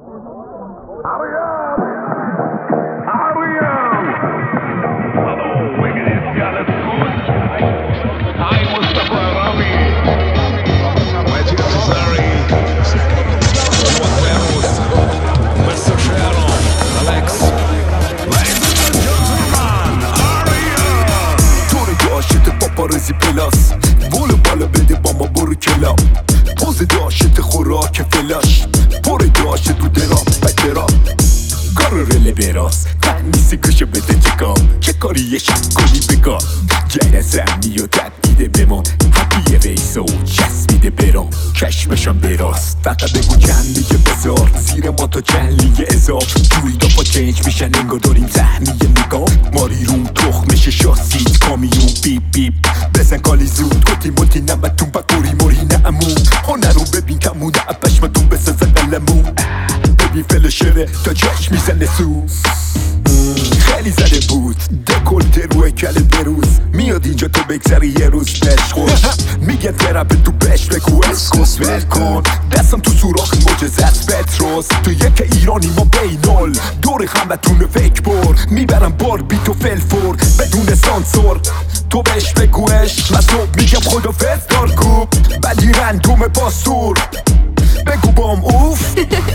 پاپارزی پلاس بولو بالا بده با ما برو کلاب پوز داشت خوراک فلاش پر داشت تو درام بکرام کارو رله براس تنیسی کشو بده چه کاری یه شک کنی بگا جیر زمینی و تدیده بمان حقیه ویسا و چسبیده برام کشمشم براس فقط بگو چند دیگه بزار زیر ما تا چند لیگه اضاف جوی دافا چنج میشن انگار داریم زهمیه نگاه ماری روم تخمش شاسید کامیون بیب بیب بزن کالی زود گوتی موتی نمتون بکوری موری نعمون هنر رو ببین کمونه پشمتون بسازن قلمون ببین فلشره تا چشم میزنه سو خیلی زده بود دکلته روی کل بروز میاد اینجا تو بگذری یه روز بهش خوش میگه ترپ تو بهش بگو اسکوس ول کن دستم تو سوراخ معجزت پتروس تو یک ایرانی ما بینال دور خمتون فکر بر میبرم بار بی تو فلفور بدون سانسور تو بهش بگوش من صبح میگم خدا فزدار کوب بدی رندوم پاسور بگو بام اوف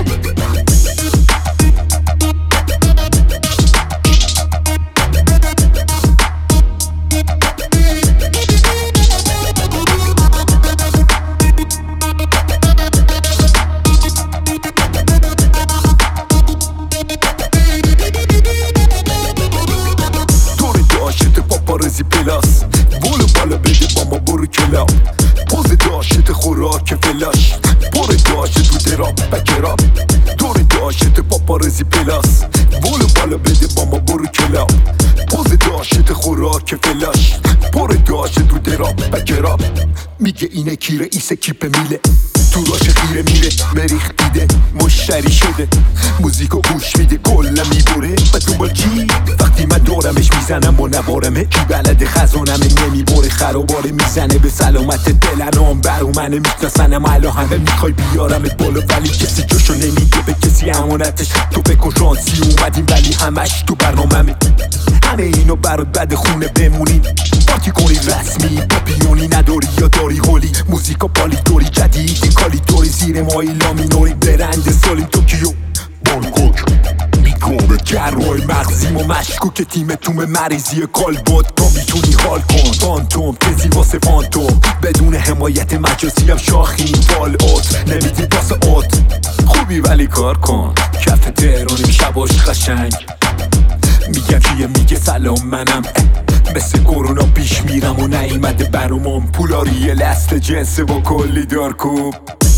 پاپارزی پلاس بولو بالا بده با ما برو کلاب پوز داشت خوراک فلاش پر داشت تو درام بکراب دور داشت پاپارزی پلاس بولو بالا بده با ما برو کلاب پوز داشت خوراک فلاش پر داشت تو درام بکراب میگه اینه کی رئیس کیپ میله تو راش خیره میره مریخ دیده مشتری شده موزیکو گوش میده کلا میبره و دنبال کی وقتی من دورمش میزنم و نبارمه کی بلد خزانمه نمیبره خراباره میزنه به سلامت دلنام برو منه میشناسنم الان همه میخوای بیارمت بالا ولی کسی جاشو نمیده به کسی امانتش تو بکن شانسی اومدیم ولی همش تو برناممه همه اینو برات بد خونه بمونین پارتی کنی رسمی پاپیونی نداری یا داری هولی موزیکا پالیتوری جدید کالیتوری زیر مایی لامینوری برند سالیم توکیو بانکوک میکنه جرهای مغزیم و مشکوک تیمتون مریضی کالبد تا میتونی حال کن فانتوم تزی واسه فانتوم بدون حمایت مجازی هم شاخی بالات نمیدی پاس آت خوبی ولی کار کن کف تهرانیم شباش قشنگ میگم کیه میگه سلام منم مثل کرونا پیش میرم و نیومده برامون پولاری لست جنسه با کلی دارکوب